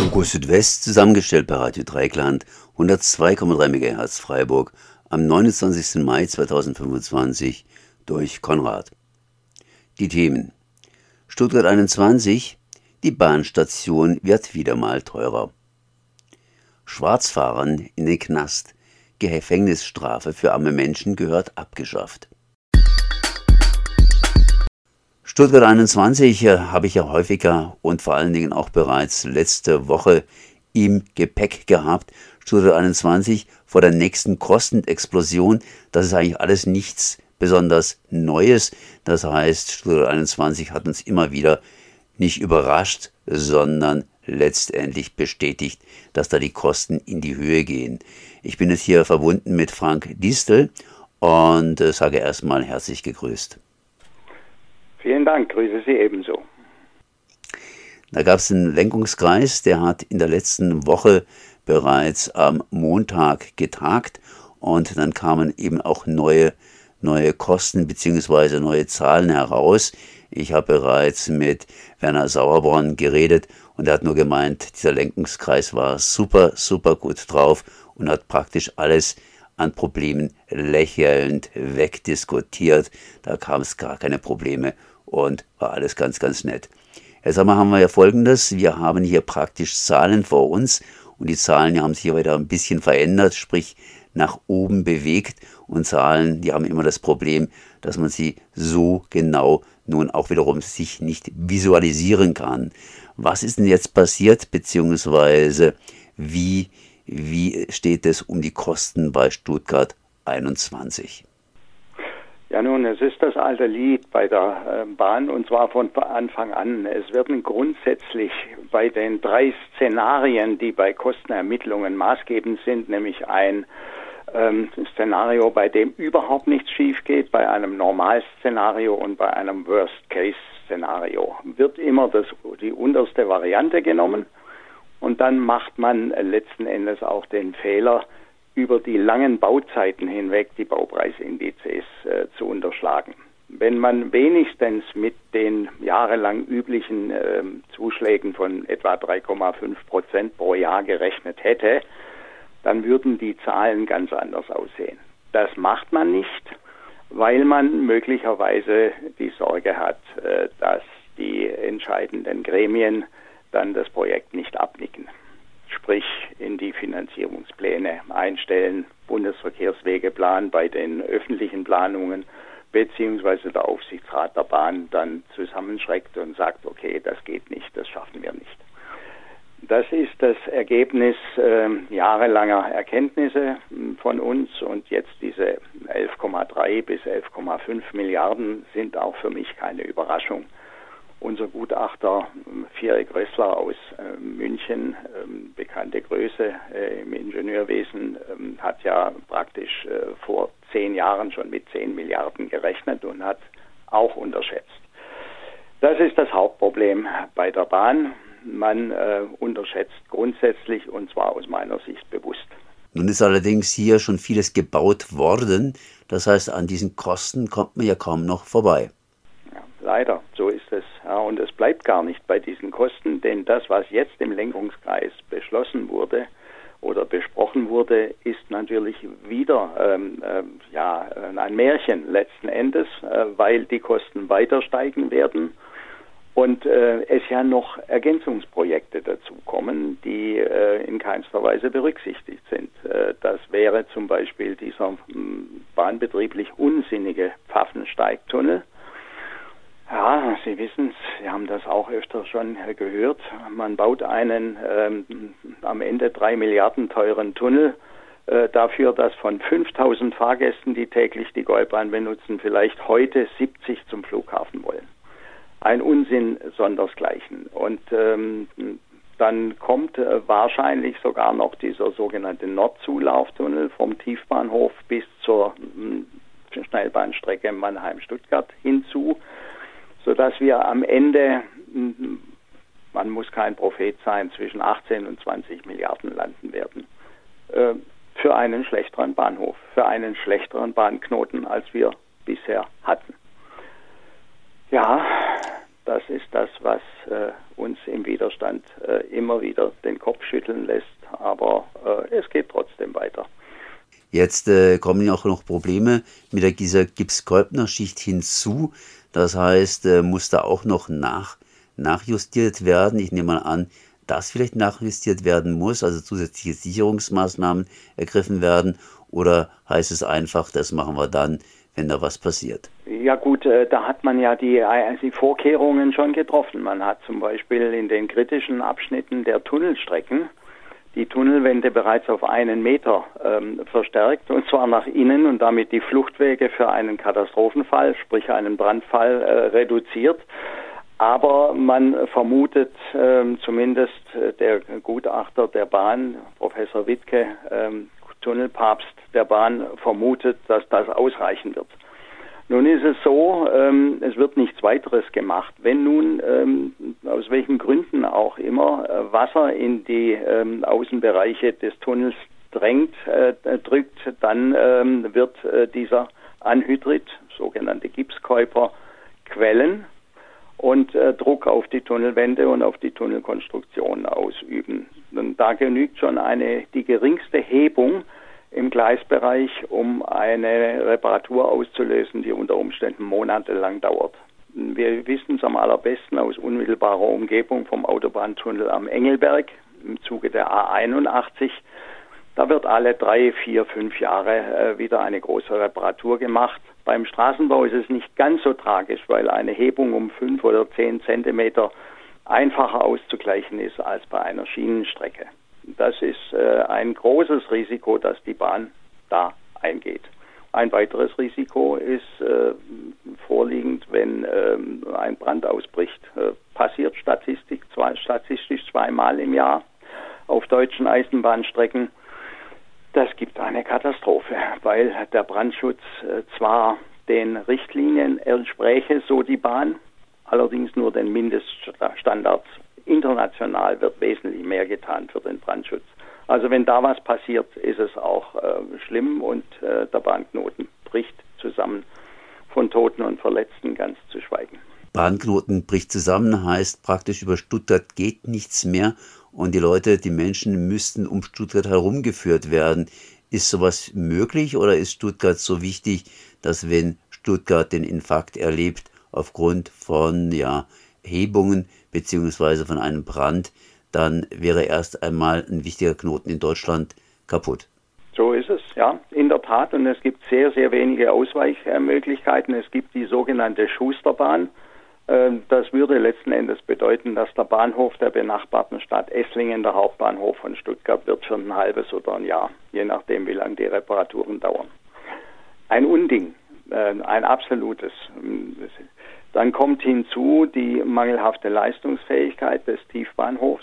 Hugo Südwest, zusammengestellt bei Radio Dreieckland, 102,3 MHz Freiburg, am 29. Mai 2025 durch Konrad. Die Themen: Stuttgart 21, die Bahnstation wird wieder mal teurer. Schwarzfahrern in den Knast, Gefängnisstrafe für arme Menschen gehört abgeschafft. Stuttgart 21 habe ich ja häufiger und vor allen Dingen auch bereits letzte Woche im Gepäck gehabt. Stuttgart 21 vor der nächsten Kostenexplosion. Das ist eigentlich alles nichts besonders Neues. Das heißt, Stuttgart 21 hat uns immer wieder nicht überrascht, sondern letztendlich bestätigt, dass da die Kosten in die Höhe gehen. Ich bin jetzt hier verbunden mit Frank Distel und sage erstmal herzlich gegrüßt. Vielen Dank, grüße Sie ebenso. Da gab es einen Lenkungskreis, der hat in der letzten Woche bereits am Montag getagt und dann kamen eben auch neue Kosten bzw. neue Zahlen heraus. Ich habe bereits mit Werner Sauerborn geredet und er hat nur gemeint, dieser Lenkungskreis war super gut drauf und hat praktisch alles an Problemen lächelnd wegdiskutiert. Da kam es gar keine Probleme und war alles ganz nett. Jetzt haben wir ja Folgendes: Wir haben hier praktisch Zahlen vor uns und die Zahlen haben sich hier wieder ein bisschen verändert, sprich nach oben bewegt, und Zahlen, die haben immer das Problem, dass man sie so genau nun auch wiederum sich nicht visualisieren kann. Was ist denn jetzt passiert, beziehungsweise wie steht es um die Kosten bei Stuttgart 21? Ja nun, es ist das alte Lied bei der Bahn, und zwar von Anfang an. Es werden grundsätzlich bei den 3 Szenarien, die bei Kostenermittlungen maßgebend sind, nämlich ein Szenario, bei dem überhaupt nichts schief geht, bei einem Normalszenario und bei einem Worst-Case-Szenario, wird immer die unterste Variante genommen, und dann macht man letzten Endes auch den Fehler, über die langen Bauzeiten hinweg die Baupreisindizes zu unterschlagen. Wenn man wenigstens mit den jahrelang üblichen Zuschlägen von etwa 3,5% pro Jahr gerechnet hätte, dann würden die Zahlen ganz anders aussehen. Das macht man nicht, weil man möglicherweise die Sorge hat, dass die entscheidenden Gremien dann das Projekt nicht abnicken. Sprich, in die Finanzierungspläne einstellen, Bundesverkehrswegeplan bei den öffentlichen Planungen, beziehungsweise der Aufsichtsrat der Bahn dann zusammenschreckt und sagt, okay, das geht nicht, das schaffen wir nicht. Das ist das Ergebnis jahrelanger Erkenntnisse von uns, und jetzt diese 11,3 bis 11,5 Milliarden sind auch für mich keine Überraschung. Unser Gutachter Fierik Rössler aus München, bekannte Größe im Ingenieurwesen, hat ja praktisch vor 10 Jahren schon mit 10 Milliarden gerechnet und hat auch unterschätzt. Das ist das Hauptproblem bei der Bahn. Man unterschätzt grundsätzlich, und zwar aus meiner Sicht bewusst. Nun ist allerdings hier schon vieles gebaut worden. Das heißt, an diesen Kosten kommt man ja kaum noch vorbei. Ja, leider, so ist es. Ja, und es bleibt gar nicht bei diesen Kosten, denn das, was jetzt im Lenkungskreis beschlossen wurde oder besprochen wurde, ist natürlich wieder ein Märchen letzten Endes, weil die Kosten weiter steigen werden. Und es ja noch Ergänzungsprojekte dazukommen, die in keinster Weise berücksichtigt sind. Das wäre zum Beispiel dieser bahnbetrieblich unsinnige Pfaffensteigtunnel. Ja, Sie wissen es, Sie haben das auch öfter schon gehört. Man baut einen am Ende 3 Milliarden teuren Tunnel dafür, dass von 5000 Fahrgästen, die täglich die Gäubahn benutzen, vielleicht heute 70 zum Flughafen wollen. Ein Unsinn sondersgleichen. Und dann kommt wahrscheinlich sogar noch dieser sogenannte Nordzulauftunnel vom Tiefbahnhof bis zur Schnellbahnstrecke Mannheim-Stuttgart hinzu, sodass wir am Ende, man muss kein Prophet sein, zwischen 18 und 20 Milliarden landen werden. Für einen schlechteren Bahnhof, für einen schlechteren Bahnknoten, als wir bisher hatten. Ja, das ist das, was uns im Widerstand immer wieder den Kopf schütteln lässt. Aber es geht trotzdem weiter. Jetzt kommen ja auch noch Probleme mit dieser Gips-Kolbner-Schicht hinzu. Das heißt, muss da auch noch nachjustiert werden. Ich nehme mal an, dass vielleicht nachjustiert werden muss, also zusätzliche Sicherungsmaßnahmen ergriffen werden. Oder heißt es einfach, das machen wir dann, wenn da was passiert? Ja gut, da hat man ja die Vorkehrungen schon getroffen. Man hat zum Beispiel in den kritischen Abschnitten der Tunnelstrecken die Tunnelwände bereits auf 1 Meter verstärkt, und zwar nach innen, und damit die Fluchtwege für einen Katastrophenfall, sprich einen Brandfall, reduziert. Aber man vermutet, zumindest der Gutachter der Bahn, Professor Wittke, Tunnelpapst der Bahn, vermutet, dass das ausreichen wird. Nun ist es so, es wird nichts weiteres gemacht. Wenn nun, aus welchen Gründen auch immer, Wasser in die Außenbereiche des Tunnels drückt, dann wird dieser Anhydrit, sogenannte Gipskäuper, quellen und Druck auf die Tunnelwände und auf die Tunnelkonstruktion ausüben. Und da genügt schon die geringste Hebung im Gleisbereich, um eine Reparatur auszulösen, die unter Umständen monatelang dauert. Wir wissen es am allerbesten aus unmittelbarer Umgebung vom Autobahntunnel am Engelberg im Zuge der A81. Da wird alle 3, 4, 5 Jahre wieder eine große Reparatur gemacht. Beim Straßenbau ist es nicht ganz so tragisch, weil eine Hebung um 5 oder 10 Zentimeter einfacher auszugleichen ist als bei einer Schienenstrecke. Das ist ein großes Risiko, das die Bahn da eingeht. Ein weiteres Risiko ist vorliegend, wenn ein Brand ausbricht. Passiert statistisch zweimal im Jahr auf deutschen Eisenbahnstrecken. Das gibt eine Katastrophe, weil der Brandschutz zwar den Richtlinien entspräche, so die Bahn, allerdings nur den Mindeststandards. International wird wesentlich mehr getan für den Brandschutz. Also wenn da was passiert, ist es auch schlimm, und der Bahnknoten bricht zusammen, von Toten und Verletzten ganz zu schweigen. Bahnknoten bricht zusammen, heißt praktisch, über Stuttgart geht nichts mehr und die Menschen müssten um Stuttgart herumgeführt werden. Ist sowas möglich, oder ist Stuttgart so wichtig, dass wenn Stuttgart den Infarkt erlebt aufgrund von Hebungen beziehungsweise von einem Brand, dann wäre erst einmal ein wichtiger Knoten in Deutschland kaputt? So ist es, ja, in der Tat. Und es gibt sehr, sehr wenige Ausweichmöglichkeiten. Es gibt die sogenannte Schusterbahn. Das würde letzten Endes bedeuten, dass der Bahnhof der benachbarten Stadt Esslingen der Hauptbahnhof von Stuttgart wird für ein halbes oder ein Jahr, je nachdem, wie lange die Reparaturen dauern. Ein Unding, ein absolutes. Dann kommt hinzu die mangelhafte Leistungsfähigkeit des Tiefbahnhofs.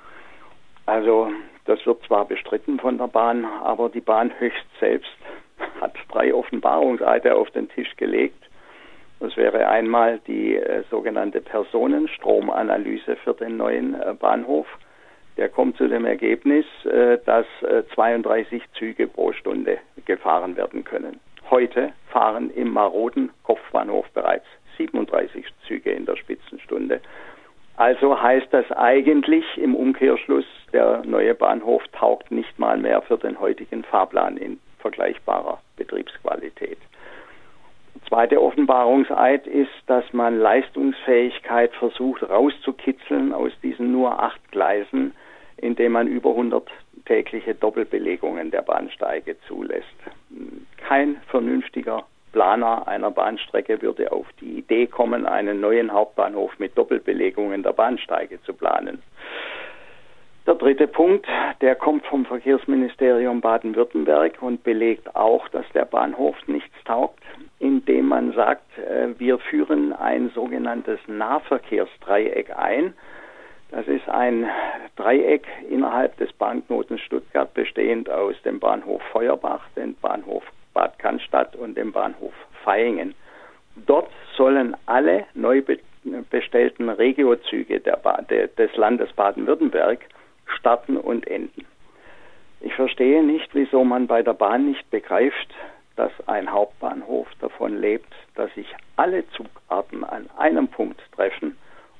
Also das wird zwar bestritten von der Bahn, aber die Bahn höchst selbst hat 3 Offenbarungseide auf den Tisch gelegt. Das wäre einmal die sogenannte Personenstromanalyse für den neuen Bahnhof. Der kommt zu dem Ergebnis, dass 32 Züge pro Stunde gefahren werden können. Heute fahren im maroden Kopfbahnhof bereits 37 Züge in der Spitzenstunde. Also heißt das eigentlich im Umkehrschluss, der neue Bahnhof taugt nicht mal mehr für den heutigen Fahrplan in vergleichbarer Betriebsqualität. Zweite Offenbarungseid ist, dass man Leistungsfähigkeit versucht rauszukitzeln aus diesen nur 8 Gleisen, indem man über 100 tägliche Doppelbelegungen der Bahnsteige zulässt. Kein vernünftiger Planer einer Bahnstrecke würde auf die Idee kommen, einen neuen Hauptbahnhof mit Doppelbelegungen der Bahnsteige zu planen. Der dritte Punkt, der kommt vom Verkehrsministerium Baden-Württemberg und belegt auch, dass der Bahnhof nichts taugt, indem man sagt, wir führen ein sogenanntes Nahverkehrsdreieck ein. Das ist ein Dreieck innerhalb des Bahnknotens Stuttgart, bestehend aus dem Bahnhof Feuerbach, dem Bahnhof Bad Cannstatt und dem Bahnhof Vaihingen. Dort sollen alle neu bestellten Regiozüge des Landes Baden-Württemberg starten und enden. Ich verstehe nicht, wieso man bei der Bahn nicht begreift, dass ein Hauptbahnhof davon lebt, dass sich alle Zugarten an einem Punkt treffen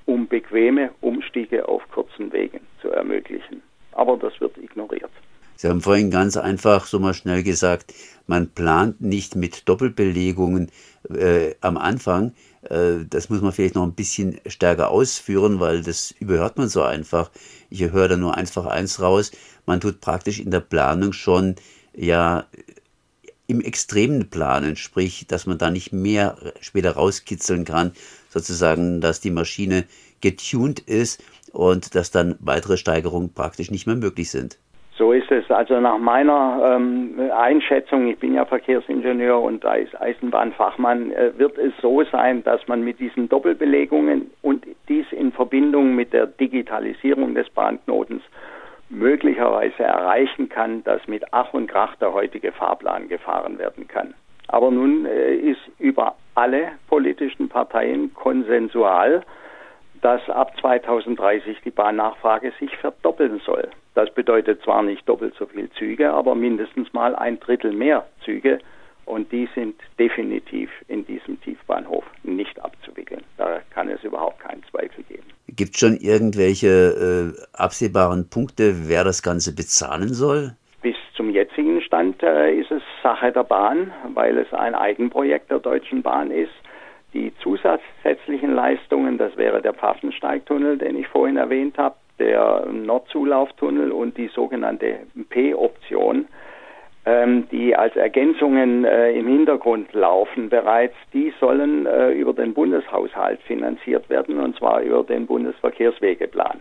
um bequeme Umstiege auf kurzen Wegen zu ermöglichen. Aber das wird ignoriert. Sie haben vorhin ganz einfach so mal schnell gesagt, man plant nicht mit Doppelbelegungen am Anfang. Das muss man vielleicht noch ein bisschen stärker ausführen, weil das überhört man so einfach. Ich höre da nur einfach eins raus. Man tut praktisch in der Planung schon ja im Extremen planen, sprich, dass man da nicht mehr später rauskitzeln kann, sozusagen, dass die Maschine getuned ist und dass dann weitere Steigerungen praktisch nicht mehr möglich sind. So ist es. Also nach meiner Einschätzung, ich bin ja Verkehrsingenieur und Eisenbahnfachmann, wird es so sein, dass man mit diesen Doppelbelegungen und dies in Verbindung mit der Digitalisierung des Bahnknotens möglicherweise erreichen kann, dass mit Ach und Krach der heutige Fahrplan gefahren werden kann. Aber nun ist über alle politischen Parteien konsensual, dass ab 2030 die Bahnnachfrage sich verdoppeln soll. Das bedeutet zwar nicht doppelt so viel Züge, aber mindestens mal 1/3 mehr Züge. Und die sind definitiv in diesem Tiefbahnhof nicht abzuwickeln. Da kann es überhaupt keinen Zweifel geben. Gibt es schon irgendwelche absehbaren Punkte, wer das Ganze bezahlen soll? Bis zum jetzigen Stand ist es Sache der Bahn, weil es ein Eigenprojekt der Deutschen Bahn ist. Die zusätzlichen Leistungen, das wäre der Pfaffensteigtunnel, den ich vorhin erwähnt habe, der Nordzulauftunnel und die sogenannte P-Option, die als Ergänzungen im Hintergrund laufen bereits, die sollen über den Bundeshaushalt finanziert werden, und zwar über den Bundesverkehrswegeplan.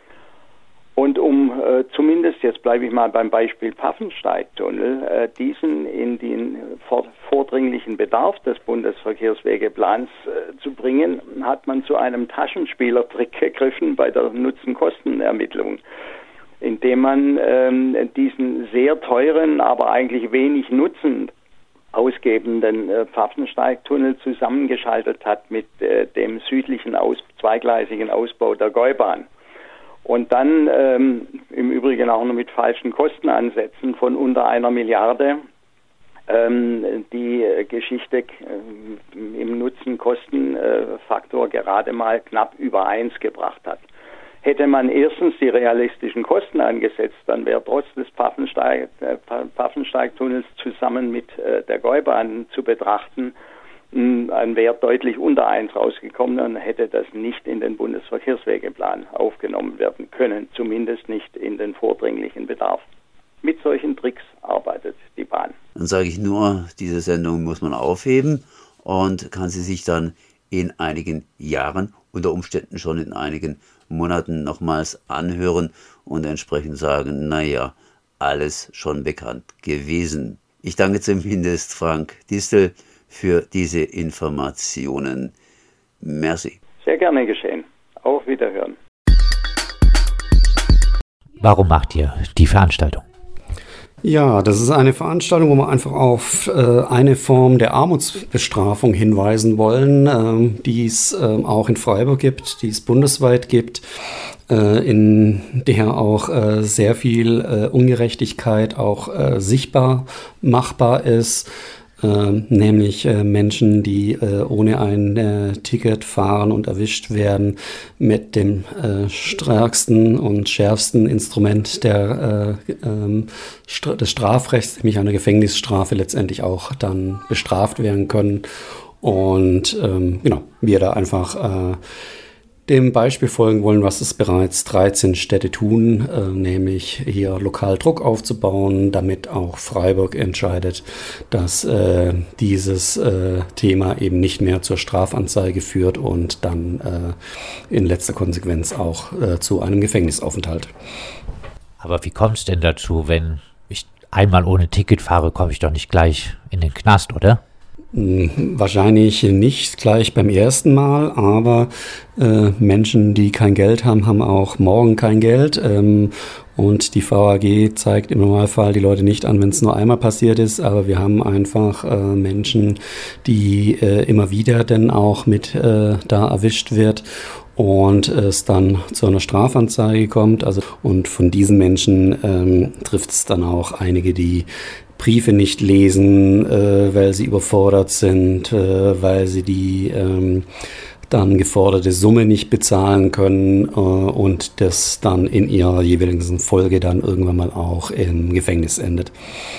Und um zumindest, jetzt bleibe ich mal beim Beispiel Pfaffensteigtunnel, diesen in den vordringlichen Bedarf des Bundesverkehrswegeplans zu bringen, hat man zu einem Taschenspielertrick gegriffen bei der Nutzen-Kosten-Ermittlung, indem man diesen sehr teuren, aber eigentlich wenig Nutzen ausgebenden Pfaffensteigtunnel zusammengeschaltet hat mit dem südlichen zweigleisigen Ausbau der Gäubahn. Und dann im Übrigen auch noch mit falschen Kostenansätzen von unter 1 Milliarde die Geschichte im Nutzen-Kosten-Faktor gerade mal knapp über 1 gebracht hat. Hätte man erstens die realistischen Kosten angesetzt, dann wäre trotz des Pfaffensteigtunnels zusammen mit der Gäubahn zu betrachten ein Wert deutlich unter 1 rausgekommen und hätte das nicht in den Bundesverkehrswegeplan aufgenommen werden können, zumindest nicht in den vordringlichen Bedarf. Mit solchen Tricks arbeitet die Bahn. Dann sage ich nur, diese Sendung muss man aufheben und kann sie sich dann in einigen Jahren, unter Umständen schon in einigen Monaten nochmals anhören und entsprechend sagen, naja, alles schon bekannt gewesen. Ich danke zumindest Frank Distel für diese Informationen. Merci. Sehr gerne geschehen. Auf Wiederhören. Warum macht ihr die Veranstaltung? Ja, das ist eine Veranstaltung, wo wir einfach auf eine Form der Armutsbestrafung hinweisen wollen, die es auch in Freiburg gibt, die es bundesweit gibt, in der auch sehr viel Ungerechtigkeit auch sichtbar machbar ist. Nämlich Menschen, die ohne ein Ticket fahren und erwischt werden mit dem stärksten und schärfsten Instrument des Strafrechts, nämlich einer Gefängnisstrafe, letztendlich auch dann bestraft werden können. Und wir da einfach dem Beispiel folgen wollen, was es bereits 13 Städte tun, nämlich hier lokal Druck aufzubauen, damit auch Freiburg entscheidet, dass dieses Thema eben nicht mehr zur Strafanzeige führt und dann in letzter Konsequenz auch zu einem Gefängnisaufenthalt. Aber wie kommt es denn dazu, wenn ich einmal ohne Ticket fahre, komme ich doch nicht gleich in den Knast, oder? Wahrscheinlich nicht gleich beim ersten Mal, aber Menschen, die kein Geld haben, haben auch morgen kein Geld. Und die VAG zeigt im Normalfall die Leute nicht an, wenn es nur einmal passiert ist. Aber wir haben einfach Menschen, die immer wieder dann auch mit da erwischt wird und es dann zu einer Strafanzeige kommt. Und von diesen Menschen trifft es dann auch einige, die Briefe nicht lesen, weil sie überfordert sind, weil sie die dann geforderte Summe nicht bezahlen können und das dann in ihrer jeweiligen Folge dann irgendwann mal auch im Gefängnis endet.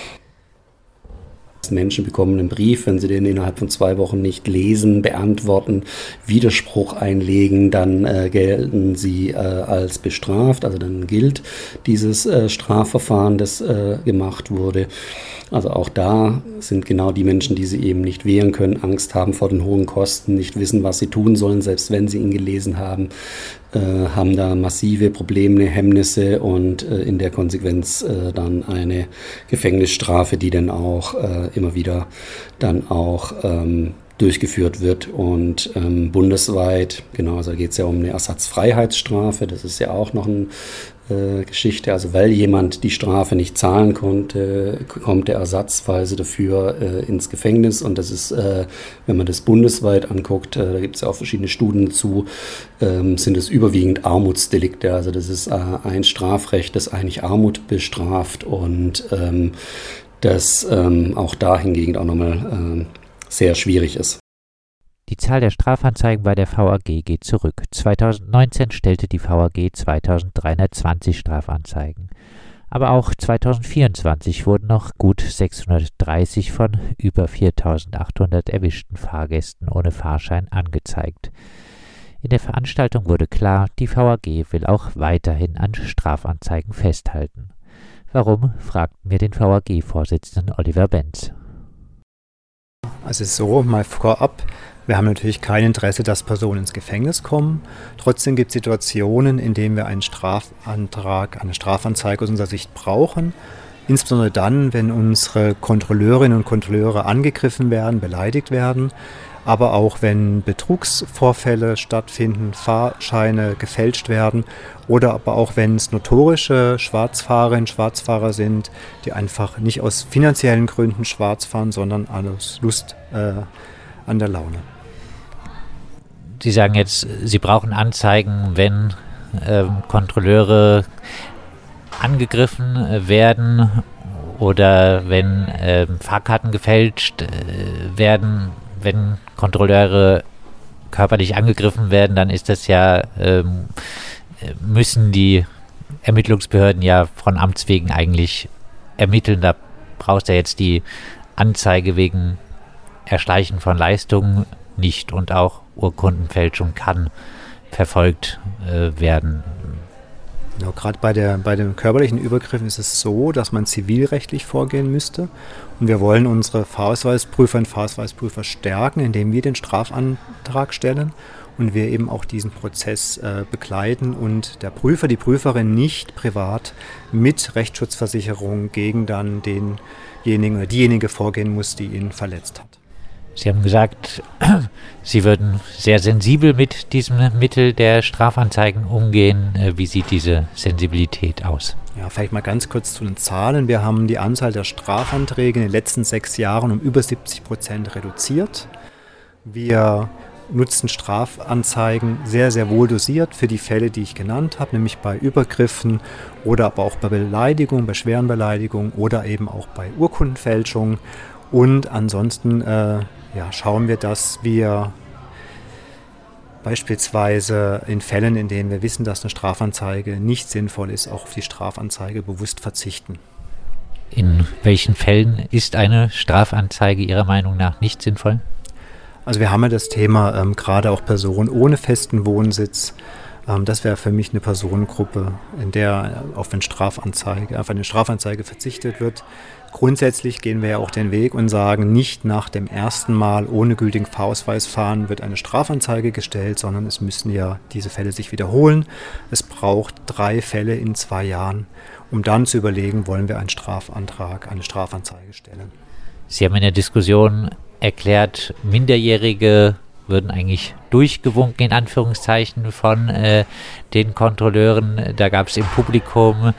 Menschen bekommen einen Brief, wenn sie den innerhalb von 2 Wochen nicht lesen, beantworten, Widerspruch einlegen, dann gelten sie als bestraft, also dann gilt dieses Strafverfahren, das gemacht wurde. Also auch da sind genau die Menschen, die sie eben nicht wehren können, Angst haben vor den hohen Kosten, nicht wissen, was sie tun sollen, selbst wenn sie ihn gelesen haben, haben da massive Probleme, Hemmnisse und in der Konsequenz dann eine Gefängnisstrafe, die dann auch immer wieder dann auch durchgeführt wird und bundesweit, genau, also geht es ja um eine Ersatzfreiheitsstrafe, das ist ja auch noch eine Geschichte, also weil jemand die Strafe nicht zahlen konnte, kommt er ersatzweise dafür ins Gefängnis und das ist, wenn man das bundesweit anguckt, da gibt es ja auch verschiedene Studien zu, sind es überwiegend Armutsdelikte, also das ist ein Strafrecht, das eigentlich Armut bestraft und das auch da hingegen auch nochmal sehr schwierig ist. Die Zahl der Strafanzeigen bei der VAG geht zurück. 2019 stellte die VAG 2320 Strafanzeigen. Aber auch 2024 wurden noch gut 630 von über 4800 erwischten Fahrgästen ohne Fahrschein angezeigt. In der Veranstaltung wurde klar, die VAG will auch weiterhin an Strafanzeigen festhalten. Warum, fragten wir den VAG-Vorsitzenden Oliver Benz. Also so, mal vorab, wir haben natürlich kein Interesse, dass Personen ins Gefängnis kommen. Trotzdem gibt es Situationen, in denen wir einen Strafantrag, eine Strafanzeige aus unserer Sicht brauchen. Insbesondere dann, wenn unsere Kontrolleurinnen und Kontrolleure angegriffen werden, beleidigt werden. Aber auch wenn Betrugsvorfälle stattfinden, Fahrscheine gefälscht werden oder aber auch wenn es notorische Schwarzfahrerinnen, Schwarzfahrer sind, die einfach nicht aus finanziellen Gründen schwarz fahren, sondern aus Lust an der Laune. Sie sagen jetzt, Sie brauchen Anzeigen, wenn Kontrolleure angegriffen werden oder wenn Fahrkarten gefälscht werden. Wenn Kontrolleure körperlich angegriffen werden, dann ist das ja, müssen die Ermittlungsbehörden ja von Amts wegen eigentlich ermitteln. Da brauchst du jetzt die Anzeige wegen Erschleichen von Leistungen nicht und auch Urkundenfälschung kann verfolgt werden. Genau, gerade bei den körperlichen Übergriffen ist es so, dass man zivilrechtlich vorgehen müsste. Und wir wollen unsere Fahrausweisprüferinnen und Fahrausweisprüfer stärken, indem wir den Strafantrag stellen und wir eben auch diesen Prozess begleiten und der Prüfer, die Prüferin nicht privat mit Rechtsschutzversicherung gegen dann denjenigen oder diejenige vorgehen muss, die ihn verletzt hat. Sie haben gesagt, Sie würden sehr sensibel mit diesem Mittel der Strafanzeigen umgehen. Wie sieht diese Sensibilität aus? Ja, vielleicht mal ganz kurz zu den Zahlen. Wir haben die Anzahl der Strafanträge in den letzten 6 Jahren um über 70% reduziert. Wir nutzen Strafanzeigen sehr, sehr wohl dosiert für die Fälle, die ich genannt habe, nämlich bei Übergriffen oder aber auch bei Beleidigungen, bei schweren Beleidigungen oder eben auch bei Urkundenfälschung. Und ansonsten schauen wir, dass wir beispielsweise in Fällen, in denen wir wissen, dass eine Strafanzeige nicht sinnvoll ist, auch auf die Strafanzeige bewusst verzichten. In welchen Fällen ist eine Strafanzeige Ihrer Meinung nach nicht sinnvoll? Also wir haben ja das Thema gerade auch Personen ohne festen Wohnsitz. Das wäre für mich eine Personengruppe, in der auf eine Strafanzeige verzichtet wird. Grundsätzlich gehen wir ja auch den Weg und sagen, nicht nach dem ersten Mal ohne gültigen Fahrausweis fahren wird eine Strafanzeige gestellt, sondern es müssen ja diese Fälle sich wiederholen. Es braucht 3 Fälle in 2 Jahren, um dann zu überlegen, wollen wir einen Strafantrag, eine Strafanzeige stellen. Sie haben in der Diskussion erklärt, Minderjährige würden eigentlich durchgewunken, in Anführungszeichen, von den Kontrolleuren. Da gab es im Publikum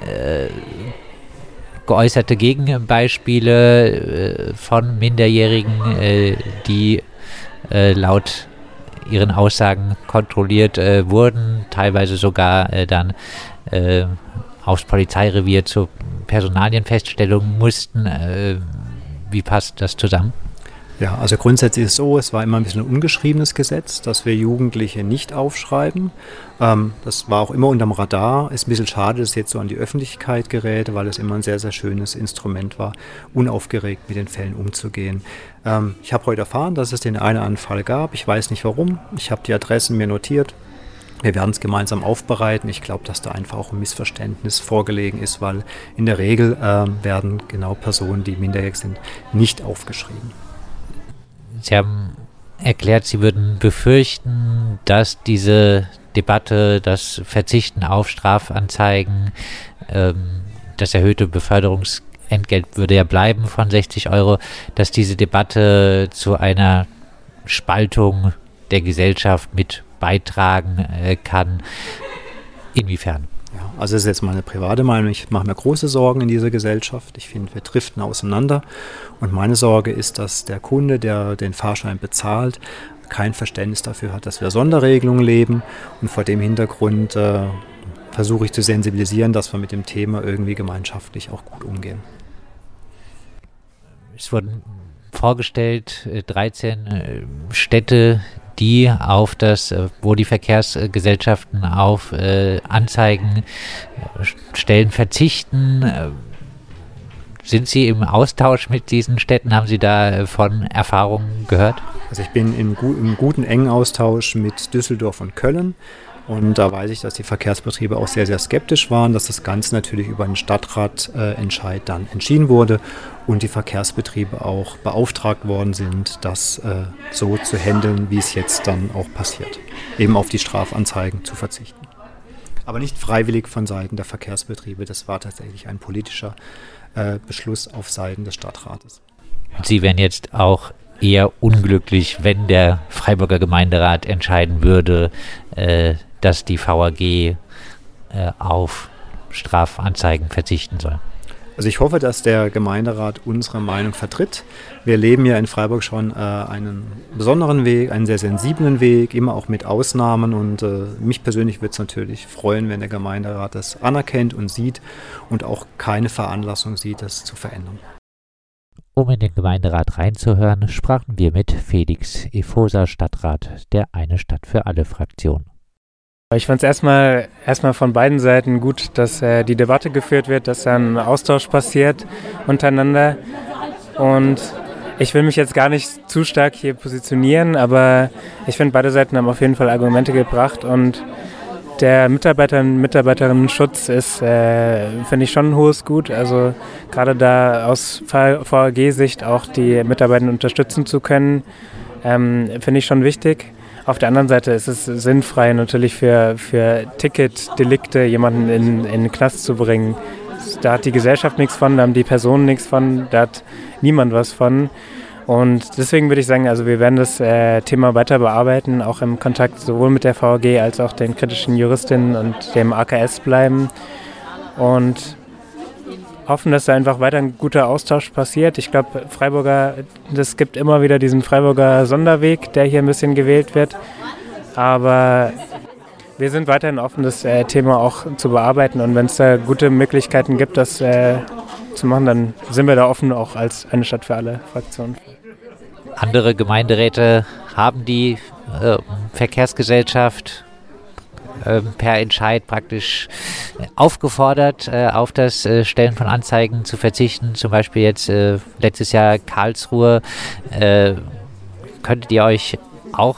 geäußerte Gegenbeispiele von Minderjährigen, die laut ihren Aussagen kontrolliert wurden, teilweise sogar dann aufs Polizeirevier zur Personalienfeststellung mussten. Wie passt das zusammen? Ja, also grundsätzlich ist es so, es war immer ein bisschen ein ungeschriebenes Gesetz, dass wir Jugendliche nicht aufschreiben. Das war auch immer unterm Radar. Ist ein bisschen schade, dass es jetzt so an die Öffentlichkeit gerät, weil es immer ein sehr, sehr schönes Instrument war, unaufgeregt mit den Fällen umzugehen. Ich habe heute erfahren, dass es den einen oder anderen Fall gab. Ich weiß nicht warum. Ich habe die Adressen mir notiert. Wir werden es gemeinsam aufbereiten. Ich glaube, dass da einfach auch ein Missverständnis vorgelegen ist, weil in der Regel werden genau Personen, die minderjährig sind, nicht aufgeschrieben. Sie haben erklärt, Sie würden befürchten, dass diese Debatte, das Verzichten auf Strafanzeigen, das erhöhte Beförderungsentgelt würde ja bleiben von 60 €, dass diese Debatte zu einer Spaltung der Gesellschaft mit beitragen kann. Inwiefern? Ja, also das ist jetzt meine private Meinung. Ich mache mir große Sorgen in dieser Gesellschaft. Ich finde, wir driften auseinander. Und meine Sorge ist, dass der Kunde, der den Fahrschein bezahlt, kein Verständnis dafür hat, dass wir Sonderregelungen leben. Und vor dem Hintergrund versuche ich zu sensibilisieren, dass wir mit dem Thema irgendwie gemeinschaftlich auch gut umgehen. Es wurden vorgestellt 13 Städte, die auf das, wo die Verkehrsgesellschaften auf Anzeigen stellen, verzichten. Sind Sie im Austausch mit diesen Städten? Haben Sie da von Erfahrungen gehört? Also ich bin im guten, engen Austausch mit Düsseldorf und Köln. Und da weiß ich, dass die Verkehrsbetriebe auch sehr, sehr skeptisch waren, dass das Ganze natürlich über einen Stadtratentscheid dann entschieden wurde und die Verkehrsbetriebe auch beauftragt worden sind, das so zu handeln, wie es jetzt dann auch passiert. Eben auf die Strafanzeigen zu verzichten. Aber nicht freiwillig von Seiten der Verkehrsbetriebe, das war tatsächlich ein politischer Beschluss auf Seiten des Stadtrates. Und Sie wären jetzt auch eher unglücklich, wenn der Freiburger Gemeinderat entscheiden würde, dass die VAG auf Strafanzeigen verzichten soll. Also ich hoffe, dass der Gemeinderat unsere Meinung vertritt. Wir leben ja in Freiburg schon einen besonderen Weg, einen sehr sensiblen Weg, immer auch mit Ausnahmen. Und mich persönlich würde es natürlich freuen, wenn der Gemeinderat das anerkennt und sieht und auch keine Veranlassung sieht, das zu verändern. Um in den Gemeinderat reinzuhören, sprachen wir mit Felix Efoser, Stadtrat der Eine Stadt für alle Fraktion. Ich fand es erstmal von beiden Seiten gut, dass die Debatte geführt wird, dass dann ein Austausch passiert untereinander. Und ich will mich jetzt gar nicht zu stark hier positionieren, aber ich finde, beide Seiten haben auf jeden Fall Argumente gebracht. Und der Mitarbeiterinnen-Schutz ist, finde ich, schon ein hohes Gut. Also gerade da aus VAG-Sicht auch die Mitarbeitenden unterstützen zu können, finde ich schon wichtig. Auf der anderen Seite ist es sinnfrei natürlich für Ticketdelikte jemanden in den Knast zu bringen. Da hat die Gesellschaft nichts von, da haben die Personen nichts von, da hat niemand was von. Und deswegen würde ich sagen, also wir werden das Thema weiter bearbeiten, auch im Kontakt sowohl mit der VAG als auch den kritischen Juristinnen und dem AKS bleiben und hoffen, dass da einfach weiter ein guter Austausch passiert. Ich glaube, es gibt immer wieder diesen Freiburger Sonderweg, der hier ein bisschen gewählt wird. Aber wir sind weiterhin offen, das Thema auch zu bearbeiten. Und wenn es da gute Möglichkeiten gibt, das zu machen, dann sind wir da offen, auch als Eine Stadt für alle Fraktionen. Andere Gemeinderäte haben die Verkehrsgesellschaft per Entscheid praktisch aufgefordert, auf das Stellen von Anzeigen zu verzichten. Zum Beispiel jetzt letztes Jahr Karlsruhe. Könntet ihr euch auch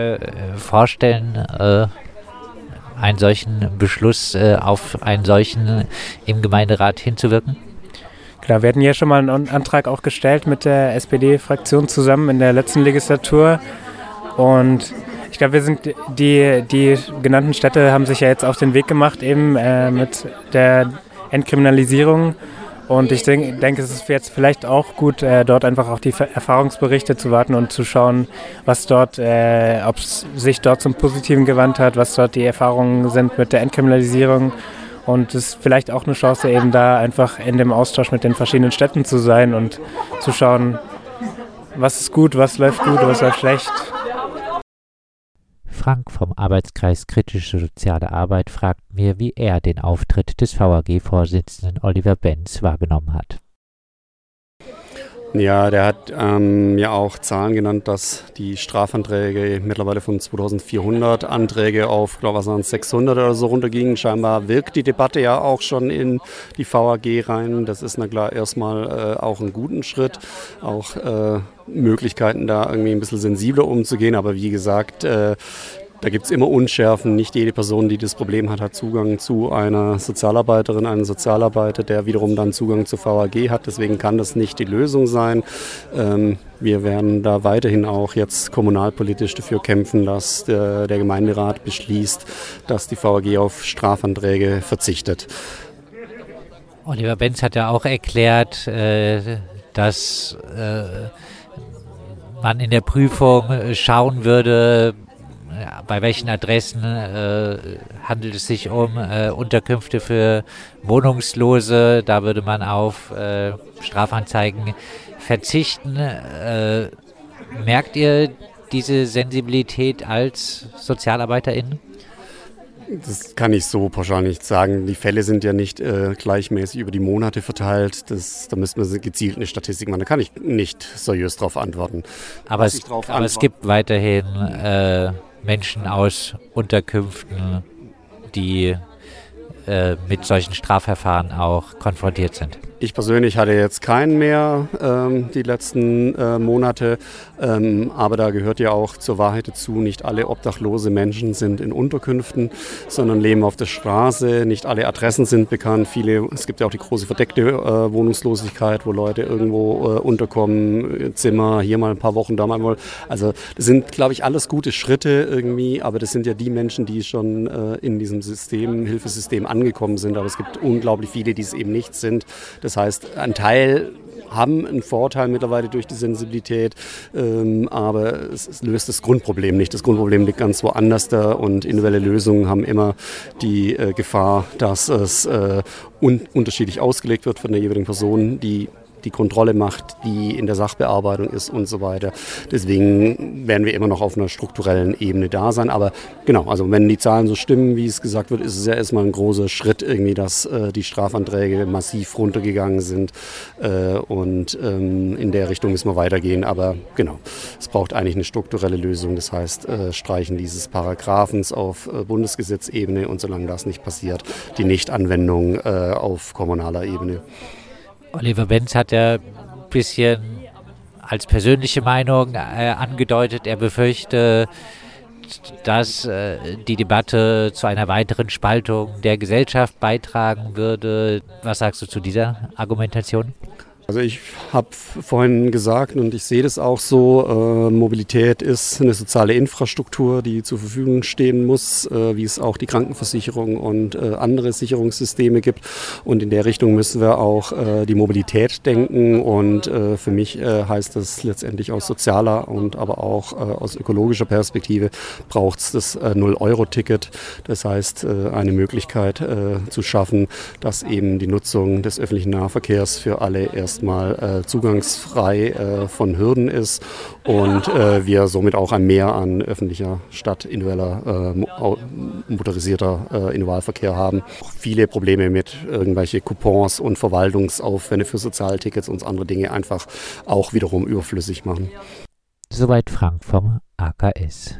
vorstellen, einen solchen Beschluss auf einen solchen im Gemeinderat hinzuwirken? Klar, wir hatten ja schon mal einen Antrag auch gestellt mit der SPD-Fraktion zusammen in der letzten Legislatur. Und ich glaube, die genannten Städte haben sich ja jetzt auf den Weg gemacht, eben mit der Entkriminalisierung. Und ich denke, es ist jetzt vielleicht auch gut, dort einfach auch die Erfahrungsberichte zu warten und zu schauen, was dort, ob es sich dort zum Positiven gewandt hat, was dort die Erfahrungen sind mit der Entkriminalisierung. Und es ist vielleicht auch eine Chance, eben da einfach in dem Austausch mit den verschiedenen Städten zu sein und zu schauen, was ist gut, was läuft schlecht. Frank vom Arbeitskreis Kritische Soziale Arbeit fragt mir, wie er den Auftritt des VAG-Vorsitzenden Oliver Benz wahrgenommen hat. Ja, der hat ja auch Zahlen genannt, dass die Strafanträge mittlerweile von 2400 Anträge auf, glaube ich, 600 oder so runtergingen. Scheinbar wirkt die Debatte ja auch schon in die VAG rein. Das ist na klar erstmal auch ein guter Schritt. Auch Möglichkeiten, da irgendwie ein bisschen sensibler umzugehen. Aber wie gesagt, da gibt es immer Unschärfen. Nicht jede Person, die das Problem hat, hat Zugang zu einer Sozialarbeiterin, einem Sozialarbeiter, der wiederum dann Zugang zur VAG hat. Deswegen kann das nicht die Lösung sein. Wir werden da weiterhin auch jetzt kommunalpolitisch dafür kämpfen, dass der Gemeinderat beschließt, dass die VAG auf Strafanträge verzichtet. Oliver Benz hat ja auch erklärt, dass man in der Prüfung schauen würde, bei welchen Adressen handelt es sich um Unterkünfte für Wohnungslose. Da würde man auf Strafanzeigen verzichten. Merkt ihr diese Sensibilität als SozialarbeiterInnen? Das kann ich so pauschal nicht sagen. Die Fälle sind ja nicht gleichmäßig über die Monate verteilt. Da müsste man gezielt eine Statistik machen. Da kann ich nicht seriös darauf antworten. Aber es gibt weiterhin Menschen aus Unterkünften, die mit solchen Strafverfahren auch konfrontiert sind. Ich persönlich hatte jetzt keinen mehr die letzten Monate, aber da gehört ja auch zur Wahrheit dazu, nicht alle obdachlose Menschen sind in Unterkünften, sondern leben auf der Straße. Nicht alle Adressen sind bekannt. Es gibt ja auch die große verdeckte Wohnungslosigkeit, wo Leute irgendwo unterkommen, Zimmer, hier mal ein paar Wochen, da mal. Also das sind, glaube ich, alles gute Schritte irgendwie, aber das sind ja die Menschen, die schon in diesem Hilfesystem angekommen sind. Aber es gibt unglaublich viele, die es eben nicht sind. Das heißt, ein Teil haben einen Vorteil mittlerweile durch die Sensibilität, aber es löst das Grundproblem nicht. Das Grundproblem liegt ganz woanders da und individuelle Lösungen haben immer die Gefahr, dass es unterschiedlich ausgelegt wird von der jeweiligen Person, die Kontrolle macht, die in der Sachbearbeitung ist und so weiter. Deswegen werden wir immer noch auf einer strukturellen Ebene da sein. Aber genau, also wenn die Zahlen so stimmen, wie es gesagt wird, ist es ja erstmal ein großer Schritt irgendwie, dass die Strafanträge massiv runtergegangen sind. Und in der Richtung müssen wir weitergehen. Aber genau, es braucht eigentlich eine strukturelle Lösung. Das heißt, Streichen dieses Paragraphens auf Bundesgesetzebene und solange das nicht passiert, die Nichtanwendung auf kommunaler Ebene. Oliver Benz hat ja ein bisschen als persönliche Meinung angedeutet, er befürchte, dass die Debatte zu einer weiteren Spaltung der Gesellschaft beitragen würde. Was sagst du zu dieser Argumentation? Also ich habe vorhin gesagt und ich sehe das auch so, Mobilität ist eine soziale Infrastruktur, die zur Verfügung stehen muss, wie es auch die Krankenversicherung und andere Sicherungssysteme gibt. Und in der Richtung müssen wir auch die Mobilität denken. Und für mich heißt das letztendlich aus sozialer und aber auch aus ökologischer Perspektive braucht es das 0-Euro-Ticket. Das heißt, eine Möglichkeit zu schaffen, dass eben die Nutzung des öffentlichen Nahverkehrs für alle erstmal zugangsfrei von Hürden ist und wir somit auch ein Mehr an öffentlicher statt individueller motorisierter Individualverkehr haben. Auch viele Probleme mit irgendwelche Coupons und Verwaltungsaufwände für Sozialtickets und andere Dinge einfach auch wiederum überflüssig machen. Soweit Frank vom AKS.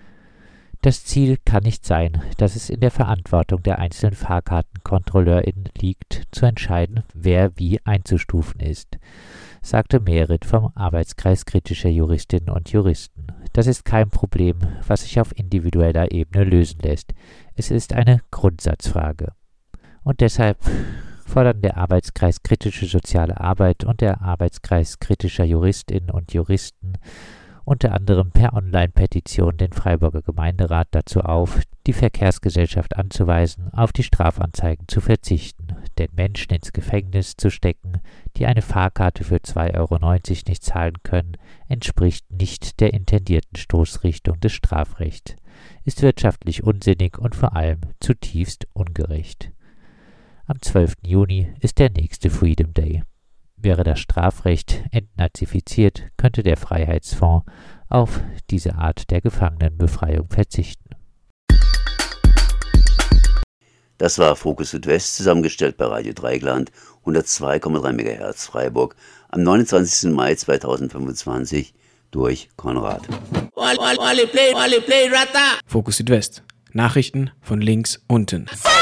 Das Ziel kann nicht sein, dass es in der Verantwortung der einzelnen FahrkartenkontrolleurInnen liegt, zu entscheiden, wer wie einzustufen ist, sagte Merit vom Arbeitskreis kritischer Juristinnen und Juristen. Das ist kein Problem, was sich auf individueller Ebene lösen lässt. Es ist eine Grundsatzfrage. Und deshalb fordern der Arbeitskreis kritische soziale Arbeit und der Arbeitskreis kritischer Juristinnen und Juristen unter anderem per Online-Petition den Freiburger Gemeinderat dazu auf, die Verkehrsgesellschaft anzuweisen, auf die Strafanzeigen zu verzichten, denn Menschen ins Gefängnis zu stecken, die eine Fahrkarte für 2,90 € nicht zahlen können, entspricht nicht der intendierten Stoßrichtung des Strafrechts, ist wirtschaftlich unsinnig und vor allem zutiefst ungerecht. Am 12. Juni ist der nächste Freedom Day. Wäre das Strafrecht entnazifiziert, könnte der Freiheitsfonds auf diese Art der Gefangenenbefreiung verzichten. Das war Fokus Südwest, zusammengestellt bei Radio Dreieckland, 102,3 MHz Freiburg, am 29. Mai 2025 durch Konrad. Fokus Südwest. Nachrichten von links unten.